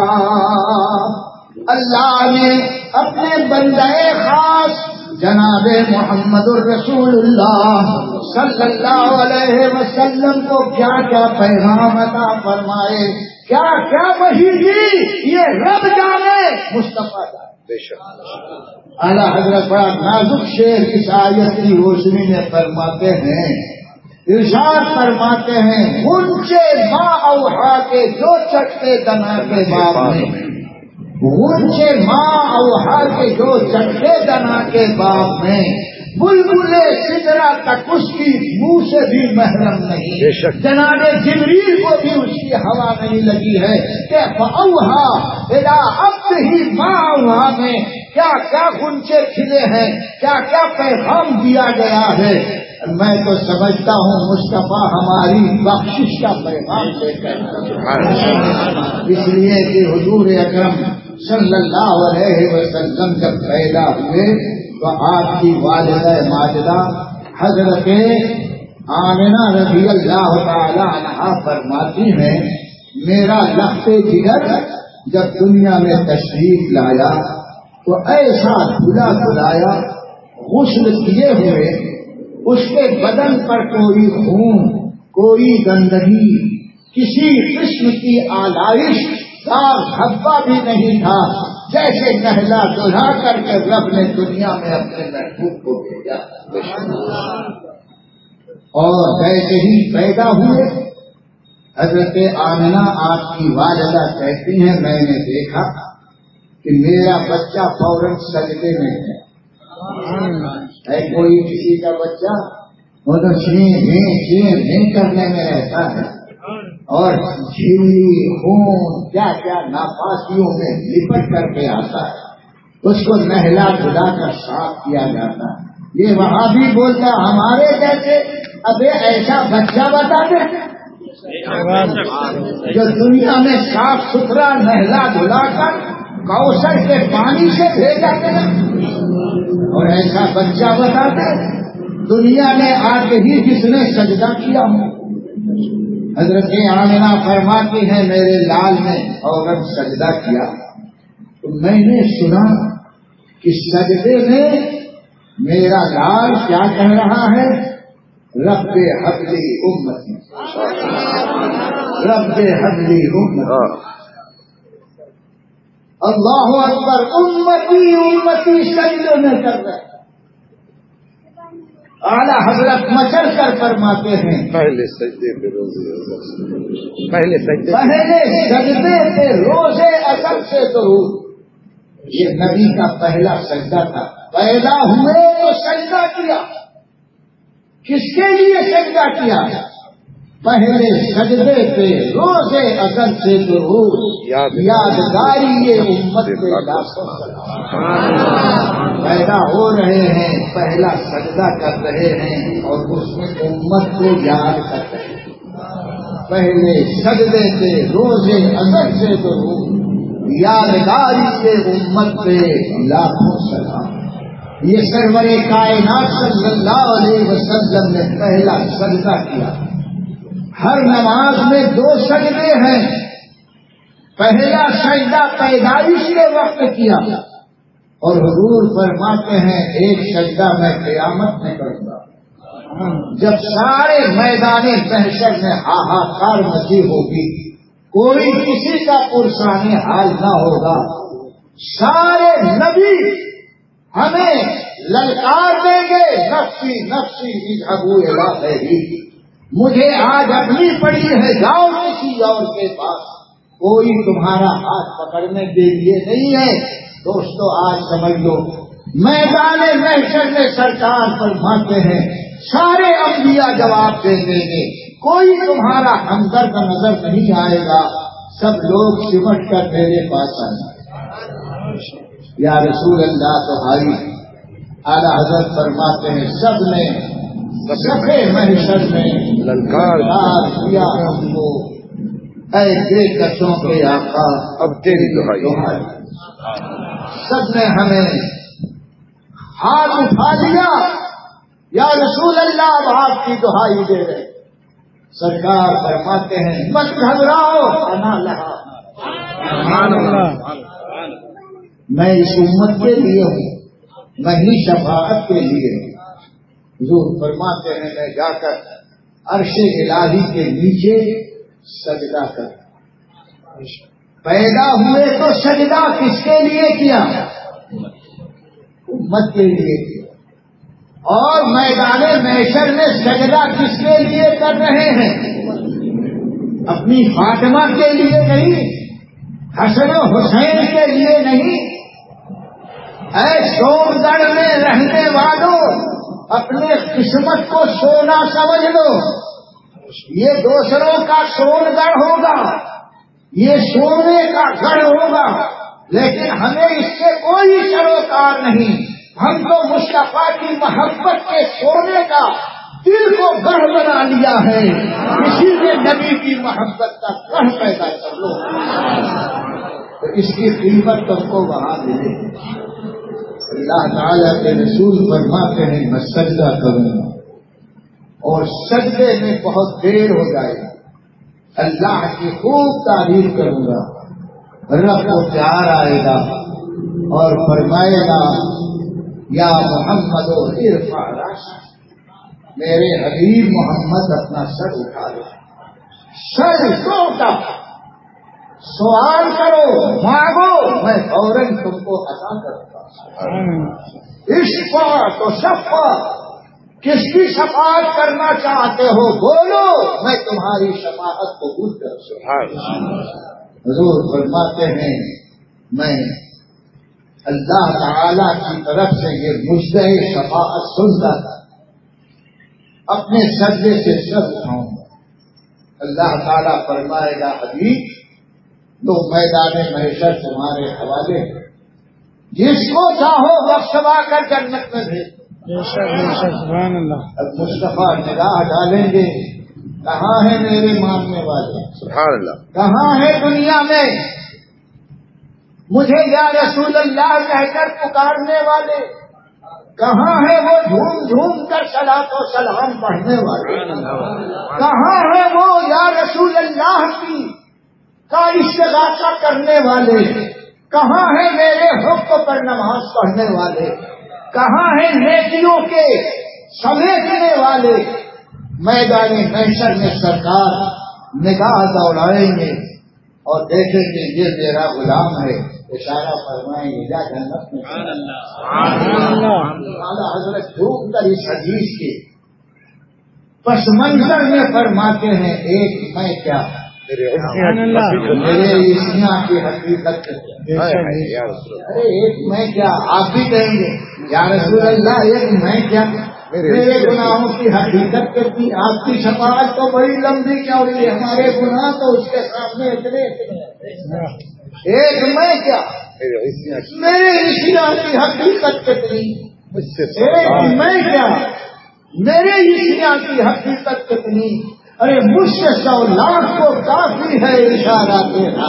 اللہ نے اپنے بندے خاص جناب محمد الرسول اللہ صلی اللہ علیہ وسلم کو کیا کیا پیغام عطا فرمائے، کیا کیا وحی دی، یہ رب جانے، مصطفیٰ جانے. اعلیٰ حضرت بڑا نازک شعر اس آیت کی روشنی میں فرماتے ہیں، ارشاد فرماتے ہیں، غنچے ماں اوہا کے جو چٹتے دنا کے باپ میں، غنچے ماں اوہا کے جو چٹتے دنا کے باپ میں، بلبل سدرا تک اس کی منہ سے بھی محرم نہیں، جناب جبریل کو بھی اس کی ہوا نہیں لگی ہے کہ فاوحا الی عبدہ ما اوحا میں کیا کیا غنچے کھلے ہیں، کیا کیا پیغام دیا گیا ہے. میں تو سمجھتا ہوں مصطفیٰ ہماری بخشش کا پیغام لے کر، اس لیے کہ حضور اکرم صلی اللہ علیہ وسلم جب پیدا ہوئے تو آپ کی والدہ ماجدہ حضرت آمنہ رضی اللہ تعالی عنہا فرماتی ہیں، میرا لخت جگر جب دنیا میں تشریف لایا تو ایسا دھلا دھلایا، غسل کیے ہوئے، اس کے بدن پر کوئی خون، کوئی گندگی، کسی قسم کی آلائش، داغ دھبا بھی نہیں تھا، جیسے نہلا دھلا کر کے رب نے دنیا میں اپنے محبوب کو بھیجا. اور جیسے ہی پیدا ہوئے حضرت آمنہ آپ کی والدہ کہتی ہیں، میں نے دیکھا کہ میرا بچہ فوراً سجدے میں ہے. کوئی کسی کا بچہ وہ تو چین کرنے میں رہتا ہے اور جھیلی خون کیا کیا ناپاکیوں میں لپٹ کر کے آتا ہے، اس کو نہلا دھلا کر صاف کیا جاتا ہے. یہ وہاں بھی بولتا ہمارے جیسے ابے ایسا بچہ بتا دے جو دنیا میں صاف ستھرا نہلا دھلا کر کوثر کے پانی سے بھیجا گیا، اور ایسا بچہ بتا دے دنیا میں آ کے ہی جس نے سجدہ کیا ہو. حضرت آمنہ فرماتی ہیں، میرے لال نے عورت سجدہ کیا تو میں نے سنا کہ سجدے میں میرا لال کیا کہہ رہا ہے، رب حبلی امتی، رب حبلی امتی. اللہ اکبر، امتی امتی سجدے میں کر رہے. اعلیٰ حضرت مچل کر فرماتے ہیں، پہلے سجدے پہ روزے اصل سے درود. یہ نبی کا پہلا سجدہ تھا. پیدا ہوئے تو سجدہ کیا، کس کے لیے سجدہ کیا؟ پہلے سجدے پہ روزے اصل سے درود، یادگاری یہ امت پیدا ہو رہے ہیں، پہلا سجدہ کر رہے ہیں اور اس میں امت کو یاد کر رہے ہیں. پہلے سجدے پہ روزے اصل سے درود، یادگاری سے امت پہ لاکھوں سلام. یہ سرور کائنات صلی اللہ علیہ وسلم نے پہلا سجدہ کیا. ہر نماز میں 2 سجدے ہیں. پہلا سجدہ پیدائش کے وقت کیا اور حضور فرماتے ہیں ایک سجدہ میں قیامت میں کروں گا، جب سارے میدان محشر میں ہاہاکار مچی ہوگی، کوئی کسی کا پرسان حال نہ ہوگا. سارے نبی ہمیں للکار دیں گے، نفسی نفسی اذهبوا الی غیری، مجھے آج اپنی پڑی ہے، جاؤ کسی اور کے پاس، کوئی تمہارا ہاتھ پکڑنے کے لیے نہیں ہے. دوستو آج سمجھ لو، میدان محشر میں سرکار فرماتے ہیں سارے انبیاء جواب دے دیں گے، کوئی تمہارا ہمدرد نظر نہیں آئے گا، سب لوگ سمٹ کر میرے پاس آئیں گے. یا رسول اللہ تمہاری اعلیٰ حضرت فرماتے ہیں سب نے صفے محشر میں للکار کیا ہم کو، اے بے کسوں کے آقا اب تیری دہائی. سب نے ہمیں ہاتھ اٹھا لیا، یا رسول اللہ اب آپ کی دہائی دے رہے۔ سرکار فرماتے ہیں مت گھبراؤ، انا لہا، میں اس امت کے لیے ہوں، میں ہی شفاعت کے لیے ہوں۔ حضور فرماتے ہیں میں جا کر عرش الہی کے نیچے سجدہ کر، پیدا ہوئے تو سجدہ کس کے لیے کیا؟ امت کے لیے کیا۔ اور میدان محشر میں سجدہ کس کے لیے کر رہے ہیں؟ اپنی فاطمہ کے لیے نہیں، حسن و حسین کے لیے نہیں۔ اے سون گڑھ میں رہنے والوں، اپنے قسمت کو سونا سمجھ لو۔ یہ دوسروں کا سون گڑھ ہوگا، یہ سونے کا گڑھ ہوگا، لیکن ہمیں اس سے کوئی سروکار نہیں۔ ہم تو مصطفیٰ کی محبت کے سونے کا دل کو گڑھ بنا لیا ہے، اسی لیے نبی کی محبت کا گڑھ پیدا کر لو، تو اس کی قیمت تم کو وہاں ملے۔ اللہ تعالیٰ کے رسول فرماتے ہیں میں سجدہ کروں گا، اور سجدے میں بہت دیر ہو جائے گا، اللہ کی خوب تعریف کروں گا، رب کو پیار آئے گا اور فرمائے گا یا محمد و ارفع راسک، میرے حبیب محمد اپنا سر اٹھا لو، سر اٹھا، سوال کرو، مانگو، میں فوراً تم کو عطا کرتا ہوں۔ اشفع تو شفع، کس کی شفاعت کرنا چاہتے ہو بولو، میں تمہاری شفاعت قبول کروں۔ حضور فرماتے ہیں میں اللہ تعالی کی طرف سے یہ مجدہ شفاعت سن کر اپنے سجدے سے سر اٹھاؤں گا، اللہ تعالیٰ فرمائے گا حبیب تو میدان محشر تمہارے حوالے، جس کو چاہو بخشوا کر جنت میں بھیج۔ سبحان اللہ۔ اب مصطفیٰ نگاہ ڈالیں گے، کہاں ہے میرے ماننے والے؟ سبحان اللہ۔ کہاں ہے دنیا میں مجھے یا رسول اللہ کہہ کر پکارنے والے؟ کہاں ہے وہ جھوم جھوم کر صلاۃ و سلام پڑھنے والے؟ کہاں ہے وہ یا رسول اللہ کی کا استغاثہ کرنے والے؟ کہاں ہے میرے حکم پر نماز پڑھنے والے؟ کہاں ہے نیکیوں کے سمیٹنے والے؟ میدان محشر میں سرکار نگاہ دوڑائیں گے اور دیکھیں کہ یہ میرا غلام ہے، اشارہ فرمائیں گے جا جنت میں۔ اعلیٰ حضرت ڈوب کر اس حدیث کے پس منظر میں فرماتے ہیں ایک میں کیا میرے اسمیہ کی حقیقت، ارے ایک میں کیا، آپ بھی کہیں گے یا رسول اللہ ایک میں کیا، میرے گناہوں کی حقیقت کرتی، آپ کی شفاعت تو بڑی لمبی چوڑی ہے، ہمارے گناہ تو اس کے سامنے اتنے ایک میں کیا، میرے اسمیہ کی حقیقت کتنی، ایک میں کیا، میرے اسمیہ کی حقیقت کتنی، ارے مجھ سے 100 لاکھ کو کافی ہے اشارہ تیرا،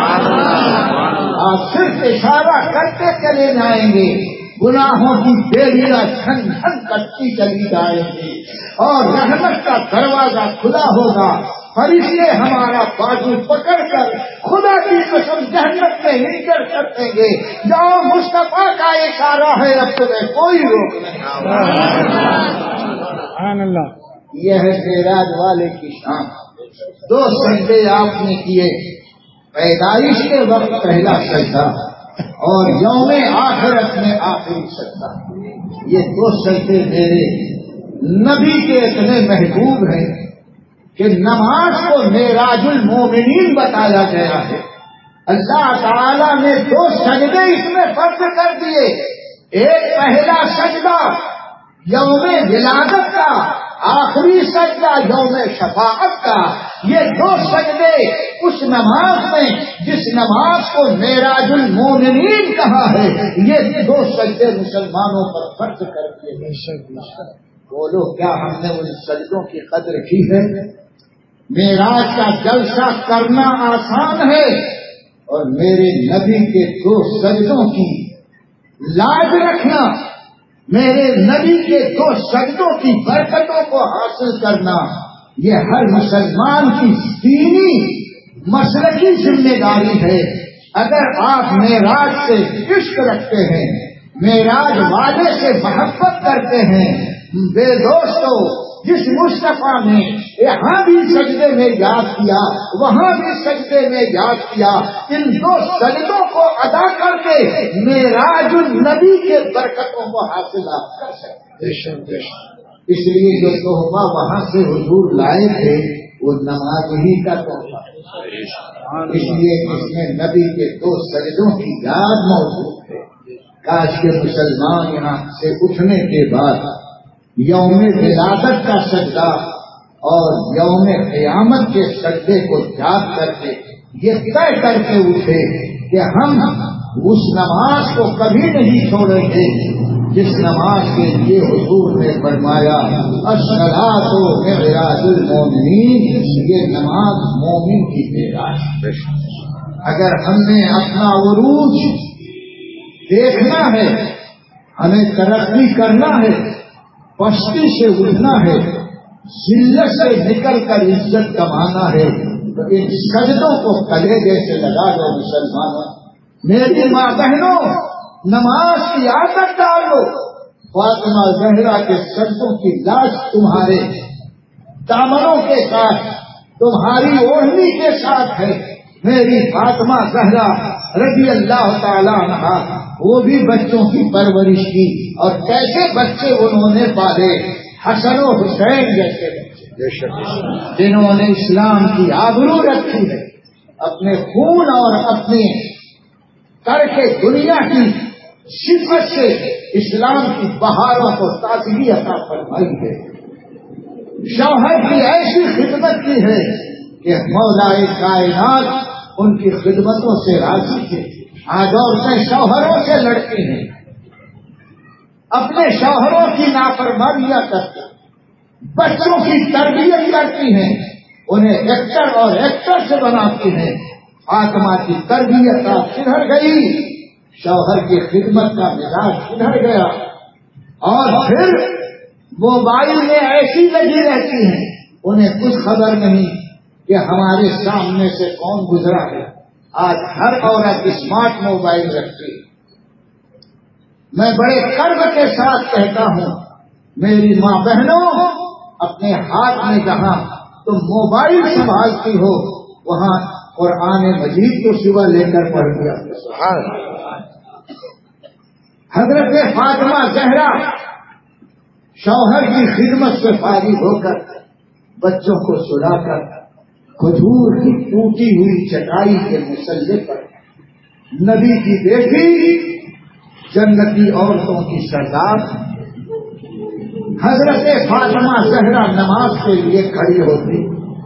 آپ صرف اشارہ کرتے چلے جائیں گے، گناہوں کی بیڑیاں چھن چھن کٹتی چلی جائیں گی اور رحمت کا دروازہ کھلا ہوگا، فرشتے ہمارا بازو پکڑ کر خدا کی قسم جہنت میں ہنکر کر دیں گے، جاؤ مصطفیٰ کا اشارہ ہے، اب تمہیں کوئی روک نہیں۔ سبحان اللہ۔ یہ ہے معراج والے کی شان۔ 2 سجدے آپ نے کیے، پیدائش کے وقت پہلا سجدہ اور یوم آخرت میں آخری سجدہ۔ یہ 2 سجدے میرے نبی کے اتنے محبوب ہیں کہ نماز کو معراج المومنین بتایا گیا ہے۔ اللہ تعالی نے 2 سجدے اس میں فرض کر دیے، ایک پہلا سجدہ یوم ولادت کا، آخری سجدہ یوم شفاعت کا۔ یہ 2 سجدے اس نماز میں جس نماز کو معراج المومنین کہا ہے، یہ 2 سجدے مسلمانوں پر فرض کر دیے گئے۔ بولو کیا ہم نے ان سجدوں کی قدر کی ہے؟ معراج کا جلسہ کرنا آسان ہے اور میرے نبی کے 2 سجدوں کی لاج رکھنا میرے نبی کے 2 سجدوں کی برکتوں کو حاصل کرنا یہ ہر مسلمان کی دینی مسلکی ذمہ داری ہے۔ اگر آپ معراج سے عشق رکھتے ہیں، معراج والے سے محبت کرتے ہیں، بے دوستو جس مصطفیٰ نے یہاں بھی سجدے میں یاد کیا وہاں بھی سجدے میں یاد کیا، ان 2 سجدوں کو ادا کر کے معراج النبی کے برکتوں کو حاصل کر سکتے۔ اس لیے جو تحفہ وہاں سے حضور لائے تھے وہ نماز ہی کا تحفہ، اس لیے اس میں نبی کے 2 سجدوں کی یاد موجود ہے۔ کاش کے مسلمان یہاں سے اٹھنے کے بعد یوم ولادت کا سجدہ اور یوم قیامت کے سجدے کو یاد کرتے یہ طے کر کے اٹھے کہ ہم اس نماز کو کبھی نہیں چھوڑیں گے جس نماز کے لیے حضور نے فرمایا الصلاۃ معراج المومنین، یہ نماز مومن کی معراج۔ اگر ہم نے اپنا عروج دیکھنا ہے، ہمیں ترقی کرنا ہے، پستی سے اٹھنا ہے، ذلت سے نکل کر عزت کمانا ہے، تو ان سجدوں کو کلیجے سے لگا دو مسلمانوں۔ میری ماں بہنوں، نماز کی عادت ڈالو۔ فاطمہ زہرا کے سجدوں کی لاش تمہارے دامنوں کے ساتھ، تمہاری اوڑھنی کے ساتھ ہے۔ میری فاطمہ زہرا رضی اللہ تعالی عنہا وہ بھی بچوں کی پرورش کی، اور کیسے بچے انہوں نے پالے، حسن و حسین جیسے بچے جنہوں نے اسلام کی آبرو رکھی ہے، اپنے خون اور اپنے کر کے دنیا کی صفت سے اسلام کی بہاروں کو تازگی عطا فرمائی ہے۔ شوہر کی ایسی خدمت کی ہے کہ مولا کائنات ان کی خدمتوں سے راضی تھے۔ آج عورتیں شوہروں سے لڑتی ہیں، اپنے شوہروں کی نافرمانیاں کرتی ہیں، بچوں کی تربیت کرتی ہیں، انہیں ایکٹر اور ایکٹر سے بناتی ہیں۔ فاطمہ کی تربیت سدھر گئی، شوہر کی خدمت کا مزاج سدھر گیا، اور پھر موبائل میں ایسی لگی رہتی ہیں انہیں کچھ خبر نہیں کہ ہمارے سامنے سے کون گزرا ہے۔ آج ہر عورت اسمارٹ موبائل رکھتی ہے۔ میں بڑے کرب کے ساتھ کہتا ہوں میری ماں بہنوں، اپنے ہاتھ میں جہاں تم موبائل سنبھالتی ہو وہاں قرآن مجید کو صبح لے کر پڑھ دیا۔ حضرت فاطمہ زہرا شوہر کی خدمت سے فارغ ہو کر بچوں کو سلا کر کھجور کی ٹوٹی ہوئی چٹائی کے مسلے پر نبی کی بیٹی جنتی عورتوں کی سردار حضرت فاطمہ زہرا نماز کے لیے کھڑی ہوتی،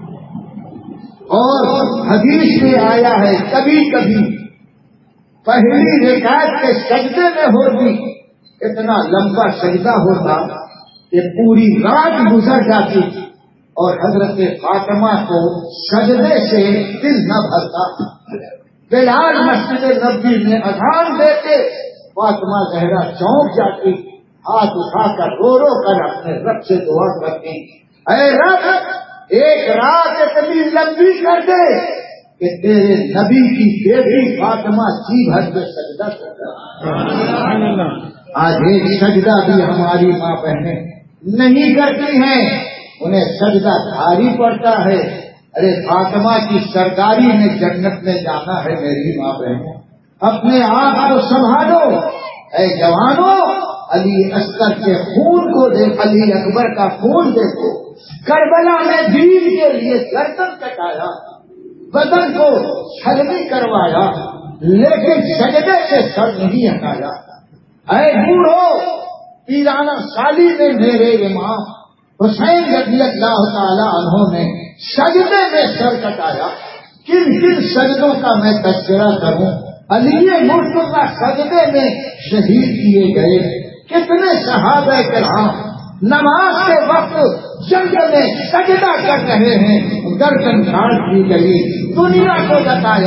اور حدیث میں آیا ہے کبھی کبھی پہلی رکعت کے سجدے میں ہوتی، اتنا لمبا سجدہ ہوتا کہ پوری رات گزر جاتی اور حضرت فاطمہ کو سجدے سے دل نہ بھرتا۔ بلال مسجد نبوی میں اذان دیتے، فاطمہ زہرا چونک جاتی، ہاتھ اٹھا کر رو رو کر اپنے رب سے دعا کرتی، اے رب ایک رات اتنی لمبی کر دے کہ تیرے نبی کی بیٹی فاطمہ جی بھر کے سجدہ کرتا۔ آج ایک سجدہ بھی ہماری ماں بہنیں نہیں کرتی ہیں، انہیں سجدہ بھاری پڑتا ہے۔ ارے فاطمہ کی سرداری میں جنت میں جانا ہے میری ماں بہنوں، اپنے آپ کو سنبھالو۔ اے جوانوں، علی اصغر کے خون کو دیکھ، علی اکبر کا خون دیکھو، کربلا میں دین کے لیے گردن کٹایا، بدن کو چھلنی کروایا، لیکن سجدے سے سر نہیں ہٹایا۔ اے بوڑھو، پیرانہ سالی میں میرے امام حسین رضی اللہ تعالی عنہ نے سجدے میں سر کٹایا۔ کن کن سجدوں کا میں تذکرہ کروں؟ علی مرتضیٰ سجدے میں شہید کیے گئے، کتنے صحابہ کرام نماز کے وقت جنگ میں سجدہ کر رہے ہیں، گردن کاٹ دی گئی، دنیا کو بتایا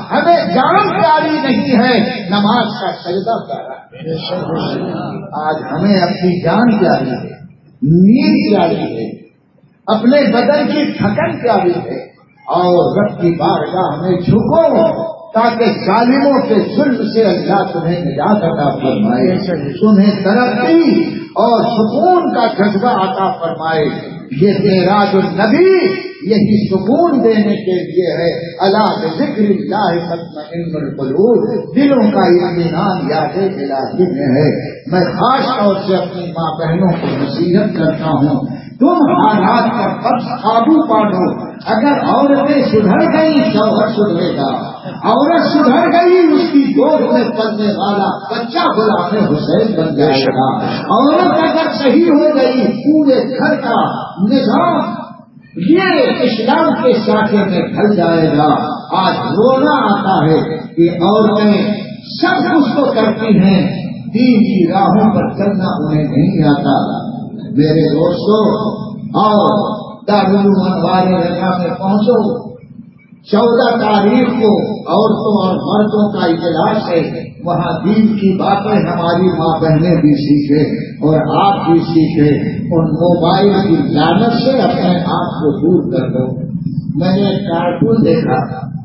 ہمیں جان پیاری نہیں ہے، نماز کا سجدہ پیارا ہے۔ آج ہمیں اپنی جان پیاری ہے، نیند پیاری ہے، اپنے بدن کی تھکن پیاری ہے، اور رب کی بارگاہ میں جھکو تاکہ ظالموں کے ظلم سے اللہ تمہیں نجات عطا فرمائے، تمہیں ترقی اور سکون کا جذبہ عطا فرمائے۔ یہ معراج النبی یہی سکون دینے کے لیے ہے۔ الا بذکر اللہ تطمئن القلوب، دلوں کا اطمینان یاد الہی میں ہے۔ میں خاص طور سے اپنی ماں بہنوں کو نصیحت کرتا ہوں، تم حالات پر قبض قابو پالو۔ اگر عورتیں سدھر گئی شوہر سدھرے گا، عورت سدھر گئی اس کی گود میں پلنے والا بچہ غلام حسین بن جائے گا، عورت اگر صحیح ہو گئی پورے گھر کا نظام یہ اسلام کے ساتھ میں ڈھل جائے گا۔ آج رونا آتا ہے کہ عورتیں سب کچھ تو کرتی ہیں، دین کی راہوں پر چلنا انہیں نہیں آتا۔ میرے دوستوں، اور دارالعلوم والے جگہ میں پہنچو، 14 تاریخ کو عورتوں اور مردوں کا اجلاس ہے، وہاں دین کی باتیں ہماری ماں بہنیں بھی سیکھے اور آپ بھی سیکھے۔ ان موبائل کی لعنت سے اپنے آپ کو دور کر دو۔ میں نے ایک کارٹون دیکھا،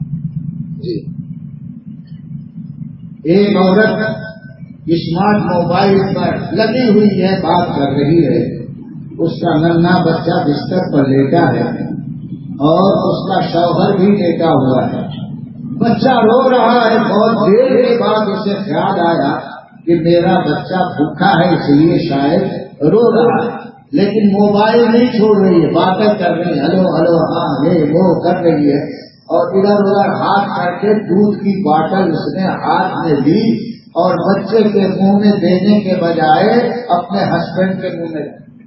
ایک عورت اسمارٹ موبائل پر لگی ہوئی ہے، بات کر رہی ہے، اس کا ننھا بچہ بستر پر لیٹا ہے اور اس کا شوہر بھی لیٹا ہوا ہے۔ بچہ رو رہا ہے، بہت دیر کے بعد اسے خیال آیا کہ میرا بچہ بھوکا ہے اس لیے شاید رو رہا ہے، لیکن موبائل نہیں چھوڑ رہی ہے، باتیں کر رہی ہے، ہلو ہلو ہاں یہ وہ کر رہی ہے، اور ادھر ادھر ہاتھ کر کے دودھ کی باٹل اس نے ہاتھ میں لی اور بچے کے منہ میں دینے کے بجائے اپنے ہسبینڈ کے منہ میں۔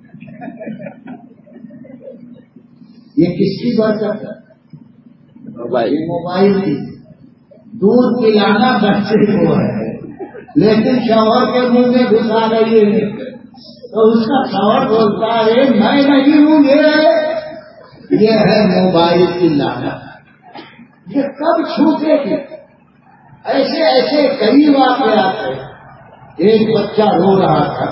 یہ کس کی برکت ہے؟ یہ موبائل کی۔ دودھ پلانا بچے کو ہے لیکن شوہر کے منہ میں گھسا رہی ہے، تو اس کا شوہر بولتا ہے میں نہیں ہوں، یہ ہے موبائل کی لعنت۔ یہ کب چھوٹے گی؟ ایسے ایسے کئی واقعات ہیں۔ ایک بچہ رو رہا تھا،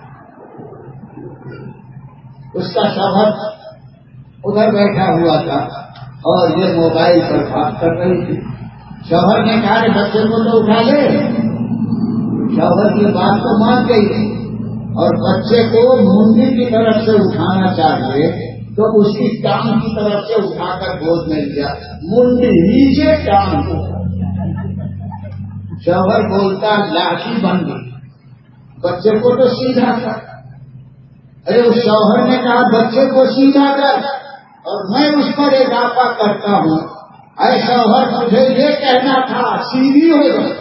اس کا شوہر ادھر بیٹھا ہوا تھا اور یہ موبائل پر بات کر رہی تھی۔ شوہر نے کہا بچے کو تو اٹھا لے، شوہر کی بات تو مان گئی اور بچے کو منڈی کی طرف سے اٹھانا چاہیے تو اس کی ٹانگ کی طرف سے اٹھا کر گود میں لیا، منڈی نیچے ٹانگ کو۔ شوہر بولتا لاٹھی بن گئی، بچے کو تو سیدھا کر۔ ارے اس شوہر نے کہا بچے کو سیدھا کر اور میں اس پر اضافہ کرتا ہوں، اے شوہر مجھے یہ کہنا تھا سیدھی ہو گئی۔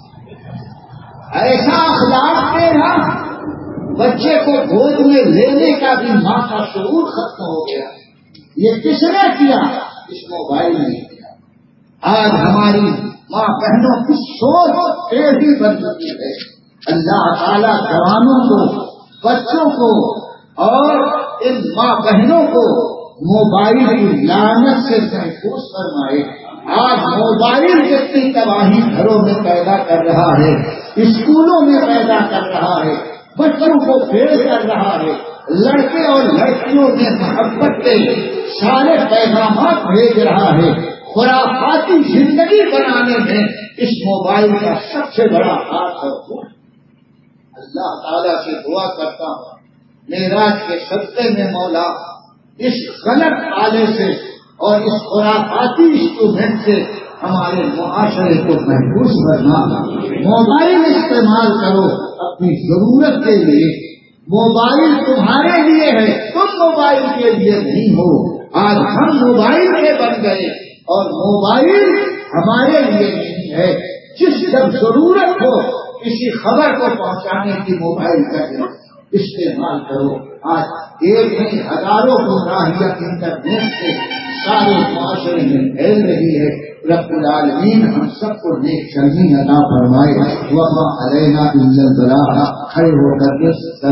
ایسا اخلاق تیرا، بچے کو گود میں لینے کا بھی ماں کا شعور ختم ہو گیا۔ یہ کس نے کیا؟ اس موبائل نے کیا۔ آج ہماری ماں بہنوں کی سوچ ٹیڑھی بن چکی ہے۔ اللہ تعالیٰ جوانوں کو، بچوں کو اور ان ماں بہنوں کو موبائل کی لعنت سے محفوظ فرمائے۔ آج موبائل جتنی تباہی گھروں میں پیدا کر رہا ہے، اسکولوں میں پیدا کر رہا ہے، بچوں کو فیل کر رہا ہے، لڑکے اور لڑکیوں میں محبت کے سارے پیغامات بھیج رہا ہے، خرافاتی زندگی بنانے میں اس موبائل کا سب سے بڑا ہاتھ ہے۔ اللہ تعالیٰ سے دعا کرتا ہوں معراج کے صدقے میں مولا اس غلط آلے سے اور اس خرافاتی انسٹرومنٹ سے ہمارے معاشرے کو محفوظ کرنا۔ موبائل استعمال کرو اپنی ضرورت کے لیے، موبائل تمہارے لیے ہے، تم موبائل کے لیے نہیں ہو۔ آج ہم موبائل کے بن گئے اور موبائل ہمارے لیے نہیں ہے۔ جس جب ضرورت ہو کسی خبر کو پہنچانے کی موبائل کا استعمال کرو۔ آج ایک نہیں ہزاروں گمراہیاں انٹرنیٹ سے سارے معاشرے میں پھیل رہی ہے۔ رب العالمین ہم سب کو نیک چلنی عطا فرمائے۔ وما علینا الا البلاغ۔ کھڑے ہو کر کے